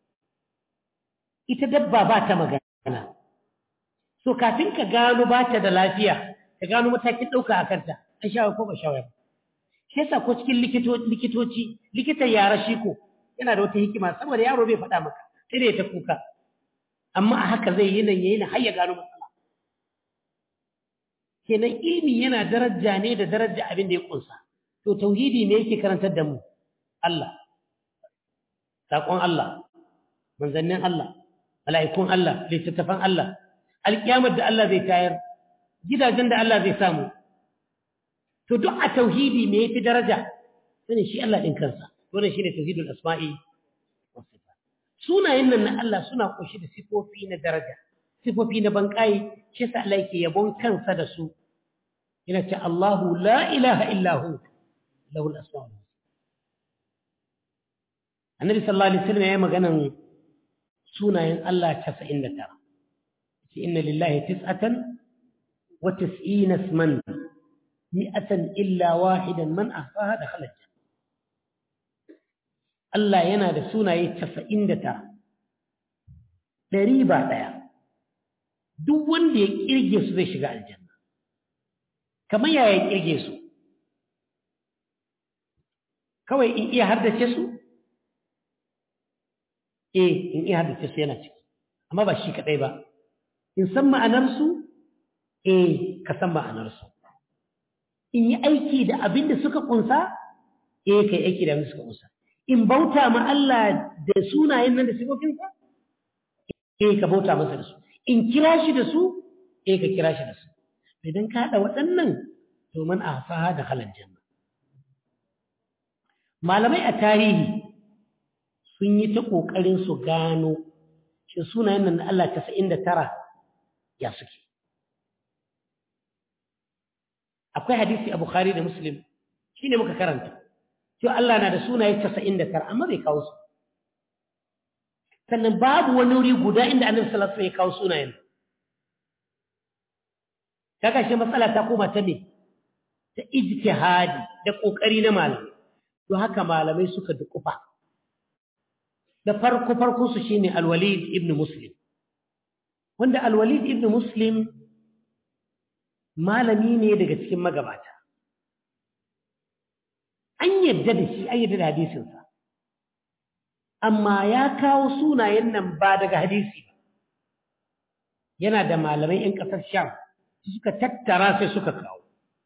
[SPEAKER 1] ita dabba ba ta magana so kafin ka gano ba ta da lafiya ka gano matakin ɗauka a kanta an shawar ko ba shawar shi yasa ko cikin likitoci likitan yara shi ko yana da wata hikima saboda yaro bai faɗa maka sai da ya ta kuka amma a haka zai yi nan yayi nan har ya gano matsala kenan ilimi yana daraja ne da daraja abin da ya kunsa to tauhidi ne yake karantar da mu Allah saƙon Allah manzannin Allah mala'ikun Allah littattafan Allah alƙiyamar da Allah zai tayar gidajen da Allah zai samu to duk a tauhidi me yafi daraja sani shi Allah din kansa wannan shine tauhidul asma'i was sifat sunayen nan na Allah suna kunshi da sifofi na daraja sifofi na bankai shi yasa Allah yake yabon kansa da su yana ce Allahu la ilaha illa hu lahul asma'ul husna annabi sallallahu alaihi wasallam yayi maganan sunayen Allah casa'in da tara ce inna lillahi tis'atan wa tis'ina isman mi'atan illa wahidan man ahsaha dakhala janna Allah yana da sunaye casa'in da tara dari ba daya duk wanda ya kirge su zai shiga aljanna kamar yaya ya kirge su kawai in iya haddace su eh in iya haddace su yana ciki amma ba shi kadai ba in san ma'anar su eh ka san ma'anar su in yi aiki da abin da suka kunsa eh kai aiki da abin da suka kunsa in bauta ma Allah da sunayen nan da sifofin sa eh ka bauta masa da su in kira shi da su eh ka kira shi da su idan ka hada waɗannan to man ahsaha da halal janna malamai a tarihi sun yi ta ƙoƙarin su gano shi sunayen nan na Allah casa'in da tara ya suke. Akwai hadisi a Bukhari da Muslim shi ne muka karanta, cewa Allah na da sunaye casa'in da tara amma bai kawo su. Sannan babu wani wuri guda inda Annabi sallallahu alaihi wasallam ya kawo sunayen. Kaga shi matsala ta koma ta ne ta ijtihadi da ƙoƙari na malamai. Don haka malamai suka dukufa. Da farko farko su shine Al-Walid ibn Muslim wanda Al-Walid ibn Muslim malami ne daga cikin magabata an yadda da shi an yadda da hadisin sa amma ya kawo sunayen nan ba daga hadisi ba yana da malamai ɗan ƙasar Sham suka tattara sai suka kawo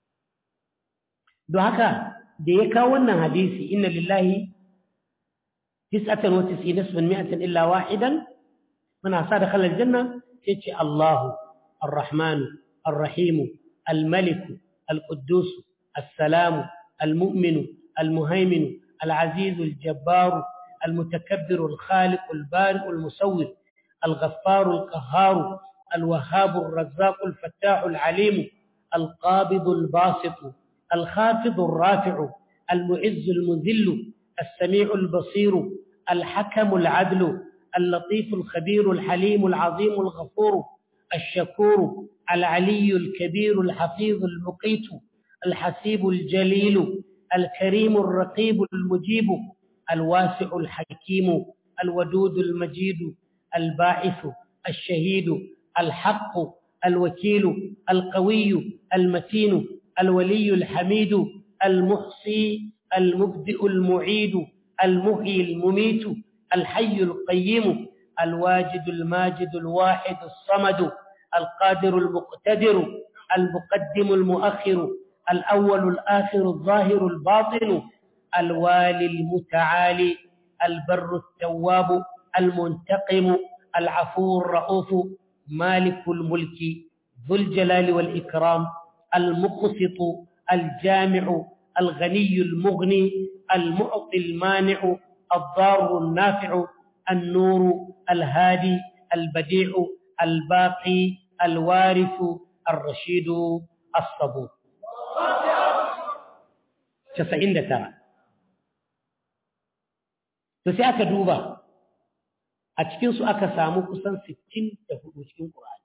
[SPEAKER 1] don haka da ya kawo wannan hadisi inna lillahi تسعة وتسعين اسما مئة إلا واحدا من أصاد دخل الجنة يتي الله الرحمن الرحيم الملك القدوس السلام المؤمن المهيمن العزيز الجبار المتكبر الخالق البارئ المصور الغفار القهار الوهاب الرزاق الفتاح العليم القابض الباسط الخافض الرافع المعز المذل السميع البصير الحكم العدل اللطيف الخبير الحليم العظيم الغفور الشكور العلي الكبير الحفيظ المقيت الحسيب الجليل الكريم الرقيب المجيب الواسع الحكيم الودود المجيد الباعث الشهيد الحق الوكيل القوي المتين الولي الحميد المحصي المبدئ المعيد المحيي المميت الحي القيم الواجد الماجد الواحد الصمد القادر المقتدر المقدم المؤخر الأول الآخر الظاهر الباطن الوالي المتعالي البر التواب المنتقم العفو الرؤوف مالك الملك ذو الجلال والإكرام المقسط الجامع الغني المغني المعطي المانع الضار النافع النور الهادي البديع الباقي الوارث الرشيد الصبور casa'in da tara to sai aka duba a cikinsu aka samu kusan sittin da hudu cikin ƙur'ani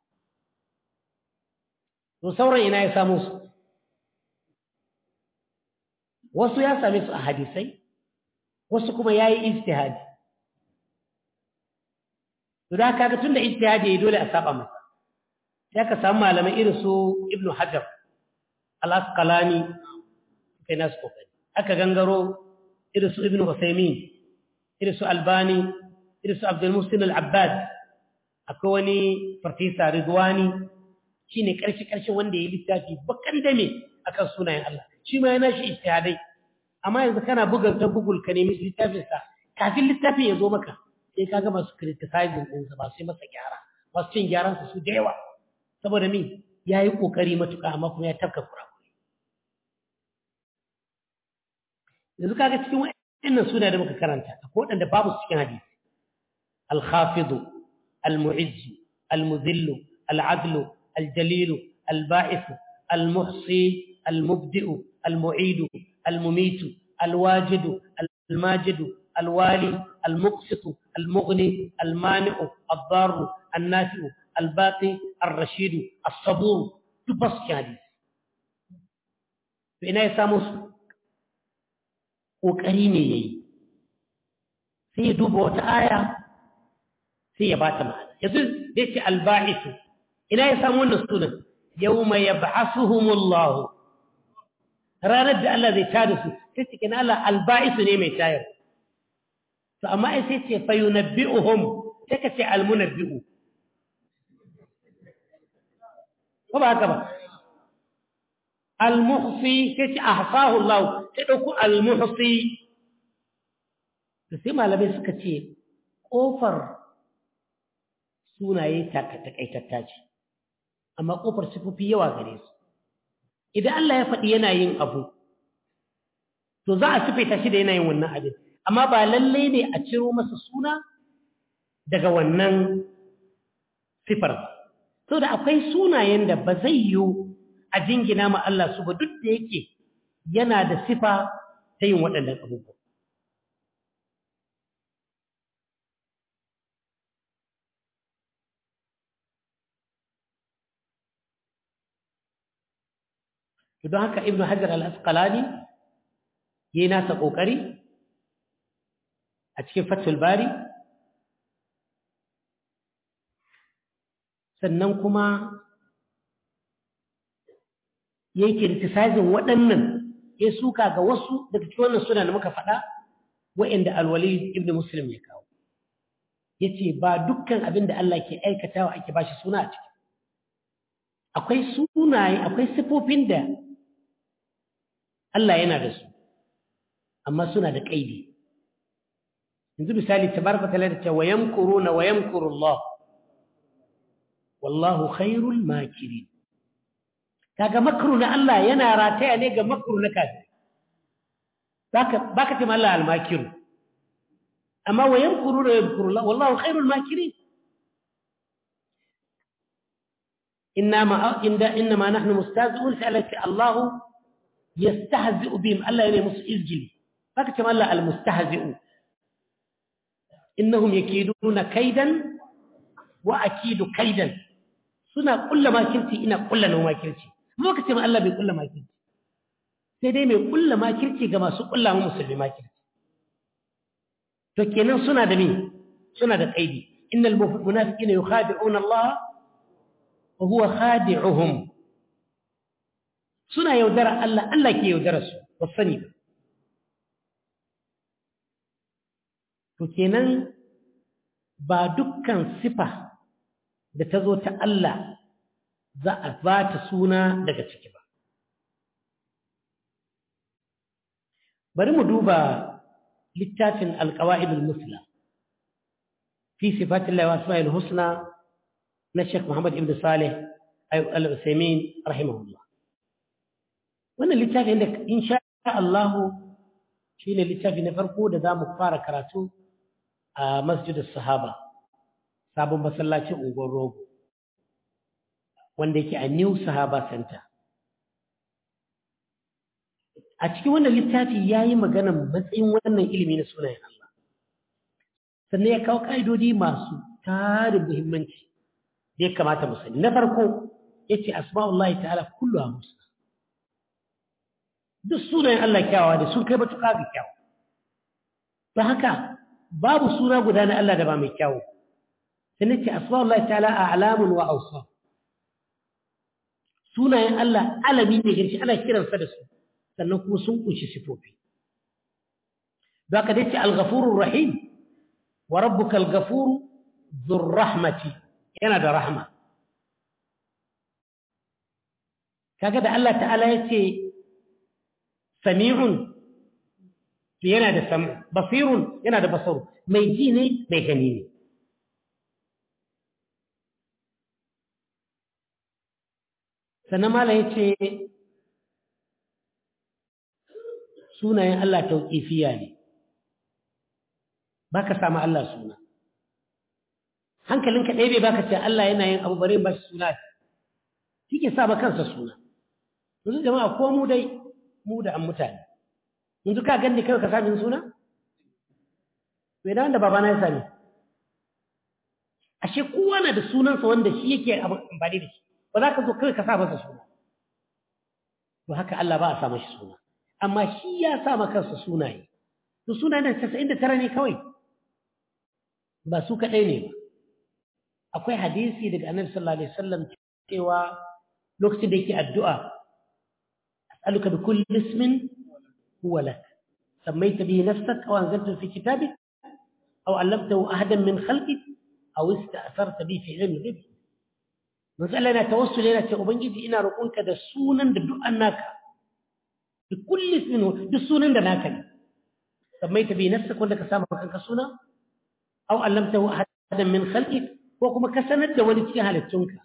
[SPEAKER 1] to sauran ina ya samu su wasu ya same su a hadisai wasu kuma ya yi ijtihadi to da kaga tun da ijtihadi ya dole a saba masa sai aka samu malamai irin su ibnu hajar al-asqalani kai nasu kokari aka gangaro irin su ibnu usaymin irin su albani irin su abdul muhsin al-abbad akwai wani farfesa ridwani shine karshe karshe wanda ya littafi bakan dame akan sunayen Allah shi ma yana shi ijtihadai amma yanzu kana bugar ta google ka nemi littafin sa kafin littafin ya zo maka sai kaga masu criticizing din sa ba sai masa gyara masu cin gyaran su da yawa saboda me yayi kokari matuka amma kuma ya tafka kura yanzu kaga cikin wannan suna da muka karanta akwai wadanda babu cikin hadisi al-khafid al-mu'izz al-mudhill al-'adl al-jalil al-ba'ith al-muhsi al-mubdi' al-mu'id al-mumit al-wajid al-majid al-wali al-muqsit al-mughni al-mani' ad-dar an-nafi' al-baqi ar-rashid as-sabur tubas hadis ina ya samu ƙoƙari ne ya yi sai ya duba wata aya sai ya ba ta ma'ana yanzu da ya ce alba'isu ina ya samu wannan sunan yau mai ya ba'asuhumullahu ranar da Allah zai tada su sai cikin Allah alba'isu ne mai tayar to amma ai sai ce fayunabbi'uhum sai ka ce almunabbi'u ko ba haka ba المحصي كتي أحصاه الله تدوكو المحصي تسمى لبي سكتي قوفر سونا يتاكتك تاج أما قوفر سفوفي يواغريس إذا الله يفدي ينايين أبو تزاع سفي تشيد ينايين ونا أبو أما بالليني أتشرو مس سونا daga wannan sifar to da akwai sunayen da ba zai yi a jingina ma Allah su ba duk da yake yana da sifa ta yin waɗannan abubuwa. Don haka Ibn Hajar al-Asqalani ya yi nasa ƙoƙari a cikin Fathul Bari, sannan kuma ya yi criticizing waɗannan ya suka ga wasu daga cikin wannan suna da muka faɗa wa'inda alwali ibn muslim ya kawo ya ce ba dukkan abin da Allah ke aikatawa ake ba shi suna a ciki akwai sunaye akwai sifofin da Allah yana da su amma suna da ƙaidi yanzu misali tabaraka ta'ala da ce wa yamkuruna wa yamkuru Allah wallahu khairul makirin kaga makru na Allah yana rataya ne ga makru na kafiri baka baka ce Allah al-makir amma wa yamkuru wa yamkuru Allah wallahu khairul makirin inma inda inma nahnu mustahzi'un sa'alati Allah yastahzi'u bihim Allah yana musu izgili baka ce Allah al-mustahzi'u innahum yakiduna kaidan wa akidu kaidan suna kulla makirci ina kulla na makirci amma kace ma Allah bai kulla makirci sai dai mai kulla makirci ga masu kulla mu musulmi makirci to kenan suna da me suna da kaidi innal munafiqina yukhadi'una Allah wa huwa khadi'uhum suna yaudara Allah Allah ke yaudara su ba sani ba to kenan ba dukkan sifa da ta zo ta Allah za a ba ta suna daga ciki ba bari mu duba littafin alqawaid almusla fi sifatillahi wa asma'il husna na Sheikh Muhammad ibn Salih al-Uthaymeen rahimahullah wannan littafin da insha Allah shine littafi na farko da zamu fara karatu a Masjid as-Sahaba sabon masallacin unguwar Rogo wanda yake a New Sahaba Center a cikin wannan littafi yayi magana matsayin wannan ilimi na sunayen Allah sannan ya kawo kaidodi masu tarin muhimmanci da ya kamata mu sani na farko yace asma'ullahi ta'ala kulluha husna duk sunayen Allah kyawawa da sun kai matuƙa ga kyawu don haka babu suna guda na Allah da ba mai kyawu sai nace asma'ullahi ta'ala a'lamun wa awsaf sunayen Allah alami ne gaci ana kiransa da su sannan kuma sun kunshi sifofi don haka dace al-ghafurur rahim wa rabbukal ghafuru dhur rahmati yana da rahma kaga da Allah ta'ala yace sami'un yana da sam basirun yana da basaru mai ji ne mai gani ne sannan mala yace sunayen Allah tauqifiya ne baka samu Allah suna hankalinka ɗaya bai baka ce Allah yana yin abu bare ba shi suna shike sa ba kansa suna yanzu jama'a ko mu dai mu da an mutane yanzu ka ganni kai ka sami suna to idan da babana ya sani ashe kowa na da sunansa wanda shi yake amfani da shi ba za ka zo kai ka sa masa suna to haka Allah ba a sa mashi suna amma shi ya sa maka kansa sunaye to sunayen casa'in da tara ne kawai ba su kaɗai ne ba akwai hadisi daga annabi sallallahu alaihi wasallam cewa lokacin da yake addu'a as'aluka bi kulli ismin huwa lak sammaita bihi nafsak aw anzaltahu fi kitabik aw 'allamtahu ahadan min khalqik aw ista'tharta bihi fi 'ilmi al-ghaib masala na tawassul yana ce ubangiji ina roƙonka da sunan da duk annaka bi kulli ismin duk sunan da naka ne sammaita bihi nafsak wanda ka samu kanka suna aw 'allamtahu ahadan min khalqik ko kuma ka sanar da wani cikin halittunka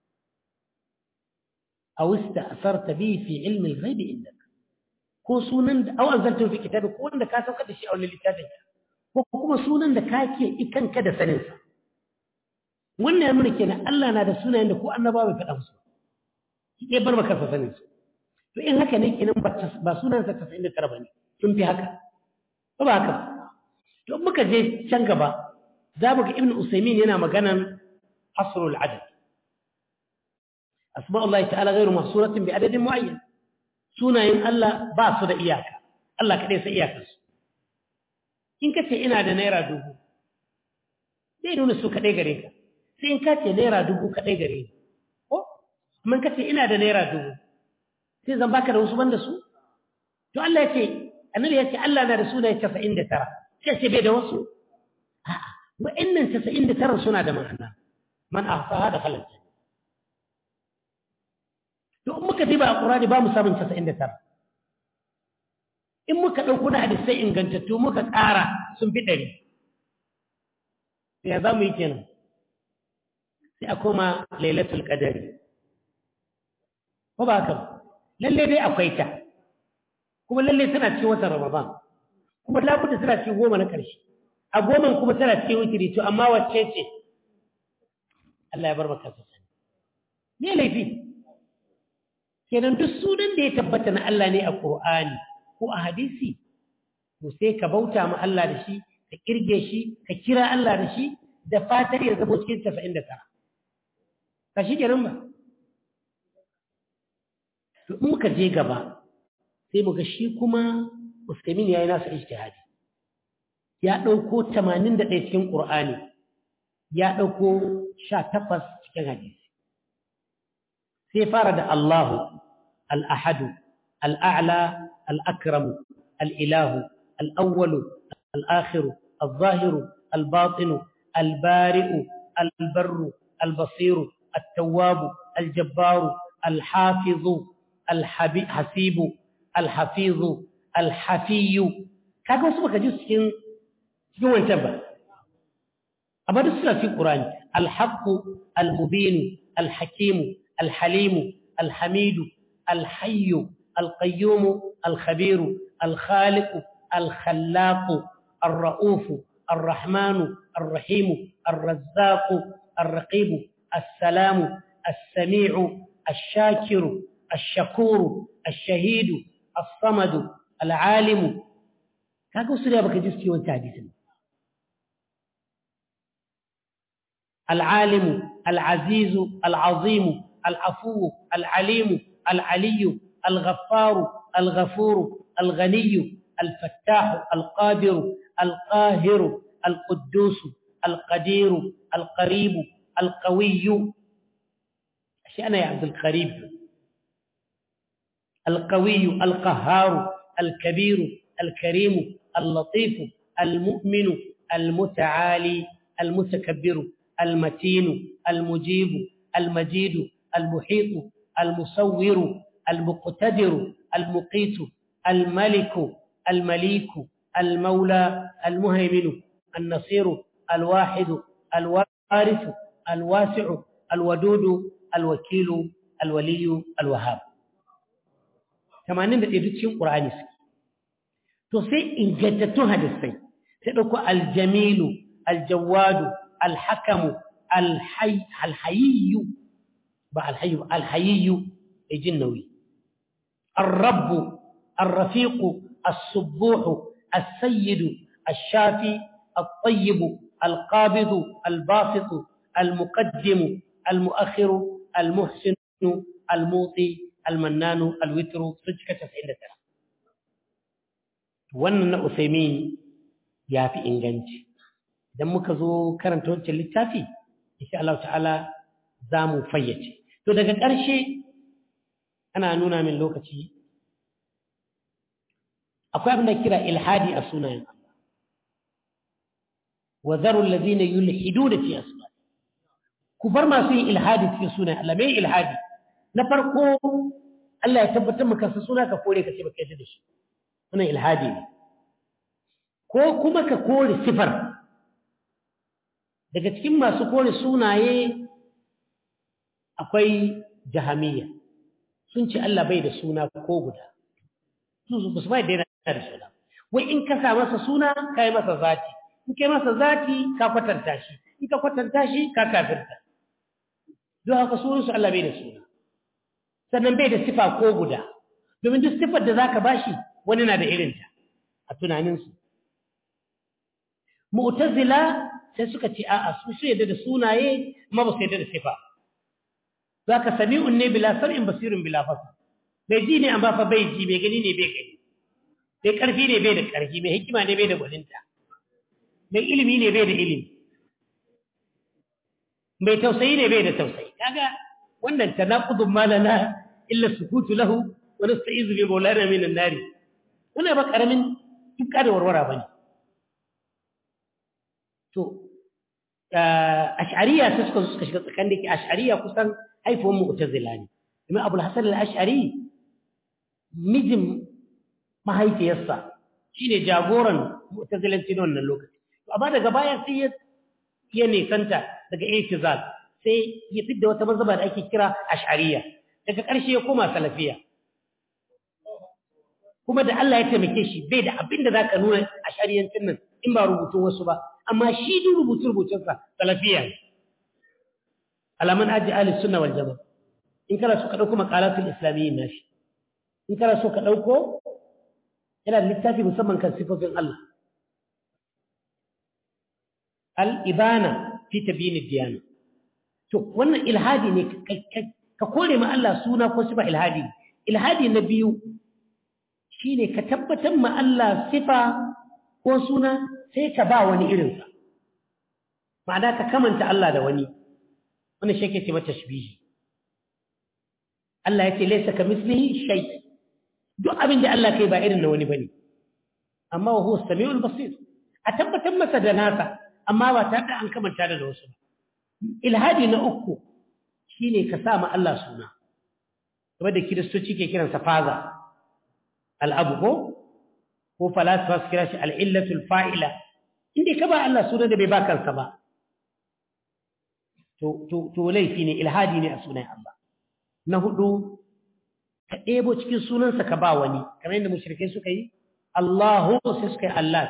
[SPEAKER 1] aw ista'tharta bihi fi 'ilmi al-ghaib indak ko sunan da aw anzaltahu fi kitabik ko wanda ka sauka da shi a wani littafin ko kuma sunan da kake ikanka da sanin sa wannan yana kenan Allah na da sunayen da ko annabawa bai faɗa musu ke bar maka sa sanin su to in haka ne kenan ba sunan sa tasa'in da tara bane sun fi haka ba haka to muka je can gaba za mu ga ibn usaymin yana maganan asrul adad asma'ullahi ta'ala ghayru mahsuratin bi adadin muayyan sunayen Allah ba su da iyaka Allah kadai sai iyakar su in kace ina da naira dubu sai nuna su kadai gare ka sai in kace naira dubu kadai gare ni ko amma kace ina da naira dubu sai zan baka da wasu banda su to Allah ya ce annabi ya ce Allah na da sunaye casa'in da tara sai ce bai da wasu a'a wa'annan casa'in da tara suna da ma'ana man ahsaha da khalaq to in muka diba a Qur'ani ba mu samun casa'in da tara in muka dauko da hadisi ingantattu muka ƙara sun fi ɗari sai za mu yi kenan sai a koma lailatul qadari ko ba haka lalle dai akwai ta kuma lalle tana cikin watan Ramadan kuma labuda tana cikin goma na ƙarshe a goman kuma tana cikin witiri to amma wacce ce Allah ya bar maka sani me laifi kenan duk sunan da ya tabbata na Allah ne a Qur'ani ko a hadisi to sai ka bauta ma Allah da shi ka kirge shi ka kira Allah da shi da fatar ya zama cikin casa'in da tara ka shi kenan ba to in muka je gaba sai muga shi kuma Usaimin yayi nasa ijtihadi ya dauko tamanin da ɗaya cikin Qur'ani ya dauko sha takwas cikin hadisi sai fara da Allahu al-ahad al-a'la al-akram al-ilahu al-awwal al-akhir al-zahir al-batin al-bari' al-barr al-basir التواب الجبار الحافظ الحسيب الحفيظ الحفي kaga wasu baka ji cikin cikin wancan ba amma duk suna cikin Qur'ani al-haqq al-mubin al-hakim al-halim al-hamid al-hayy al-qayyum al-khabir al-khaliq al-khallaq ar-ra'uf ar-rahman ar-rahim ar-razzaq ar-raqib السلام السميع الشاكر الشكور الشهيد الصمد العالم kaga wasu da baka ji su ciwon hadisin العالم العزيز العظيم العفو العليم العلي الغفار الغفور الغني الفتاح القادر القاهر القدوس القدير القريب القوي أنا يا عبد القريب القوي القهار الكبير الكريم اللطيف المؤمن المتعالي المتكبر المتين المجيب المجيد المحيط المصور المقتدر المقيت الملك المليك المولى المهيمن النصير الواحد الوارث الواسع الودود الوكيل الولي الوهاب tamanin da ɗaya duk cikin Qur'ani suke to sai ingantattun hadisai sai dauko aljamilu aljawadu alhakamu alhayy alhayy ba alhayy alhayy ejinnawi الرب الرفيق الصبوح السيد الشافي الطيب القابض الباسط المقدم المؤخر المحسن الموطي المنان الوتر سجكة تسعين ترى wannan na Usaimin ya fi inganci idan muka zo karanta wancan littafi insha Allah ta'ala za mu fayyace to daga ƙarshe ana nuna min lokaci akwai abin da kira ilhadi a sunayen Allah wa dharu alladhina yulhiduna fi asma ku bar masu yin ilhadi cikin sunayen Allah mai ilhadi na farko Allah ya tabbatar maka suna ka kore ka ce baka yadda da shi wannan ilhadi ne ko kuma ka kore sifar daga cikin masu kore sunaye akwai jahamiyya sun ce Allah bai da suna ko guda su ba su bai da da suna wai in ka sa masa suna kai masa zati in kai masa zati ka kwatanta shi in ka kwatanta shi ka kafirta don haka sunan su Allah bai da suna sannan bai da sifa ko guda domin duk sifar da zaka bashi wani na da irinta a tunaninsu mu'tazila sai suka ce a'a su su yadda da sunaye amma ba su yadda da sifa zaka sami'un ne bila sam'in basirun bila fasl bai ji ne amma fa bai ji bai gani ne bai gani bai karfi ne bai da karfi mai hikima ne bai da gwaninta mai ilimi ne bai da ilimi mai tausayi ne bai da tausayi kaga wannan tanaqudun malana illa sukutu lahu wa nasta'izu bi maulana min an-nar wannan ba karamin tukka da warwara bane to ash'ariyya sai suka suka shiga tsakan dake ash'ariyya kusan haifuwan mu'tazila ne imam abul hasan al-ash'ari mijin mahaifiyarsa shine jagoran mu'tazilanci na wannan lokaci amma daga baya sai ya ya nisanta daga i'tizal sai ya fidda wata mazhaba da ake kira ash'ariyya daga ƙarshe ya koma salafiyya kuma da Allah ya taimake shi bai da abin da zaka nuna ash'ariyancin nan in ba rubutun wasu ba amma shi duk rubutun rubutun sa salafiyya ne alaman aji ahli sunna wal jamaa in kana so ka dauko maqalatul islamiyyin nashi in kana so ka dauko yana da littafi musamman kan sifofin Allah al-ibana fi tabyin ad-diyana to wannan ilhadi ne ka kore ma Allah suna ko sifa ilhadi ilhadi na biyu shine ka tabbatar ma Allah sifa ko suna sai ka ba wani irin sa ma'ana ka kamanta Allah da wani wannan shi ke ce mata tashbihi Allah yace laysa kamithlihi shay duk abin da Allah kai ba irin na wani bane amma wa huwa as-sami'ul basir a tabbatar masa da nasa amma ba tare da an kamanta da wasu ilhadi na uku shine ka sa ma Allah suna kamar da kiristoci ke kiransa faza al-abu ko ko falasifa su kira shi al-illatul fa'ila inda ka ba Allah suna da bai ba kansa ba to to to laifi ne ilhadi ne a sunan Allah na hudu ka ɗebo cikin sunansa ka ba wani kamar yadda mushrikai suka yi Allahu sai suka yi Allah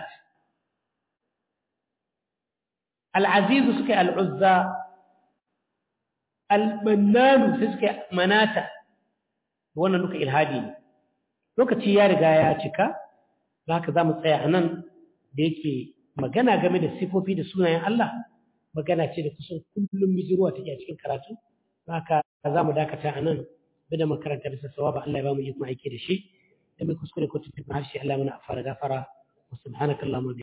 [SPEAKER 1] al-aziz suka yi al-uzza al-mannan sai suka yi manata wannan duka ilhadi ne lokaci ya riga ya cika haka zamu tsaya anan da yake magana game da sifofi da sunayen Allah magana ce da kusan kullum bijiruwa take a cikin karatu haka zamu dakata anan bida makaranta bisa sawaba Allah ya ba mu iko aiki da shi da mai kuskure ko tuntuɓe harshe Allah muna fara gafara wa subhanakallahumma